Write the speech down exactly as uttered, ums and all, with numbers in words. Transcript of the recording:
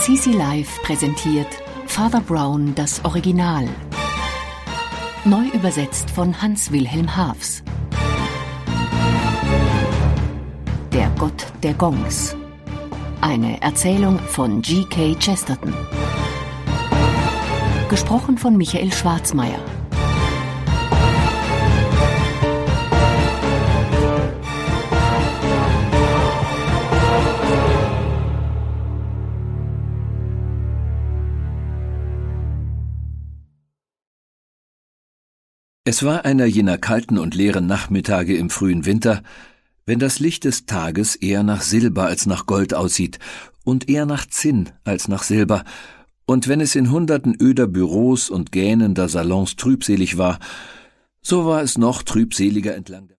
Assisi Live präsentiert Father Brown das Original. Neu übersetzt von Hans-Wilhelm Haafs. Der Gott der Gongs. Eine Erzählung von G K Chesterton. Gesprochen von Michael Schwarzmeier. Es war einer jener kalten und leeren Nachmittage im frühen Winter, wenn das Licht des Tages eher nach Silber als nach Gold aussieht und eher nach Zinn als nach Silber, und wenn es in hunderten öder Büros und gähnender Salons trübselig war, so war es noch trübseliger entlang der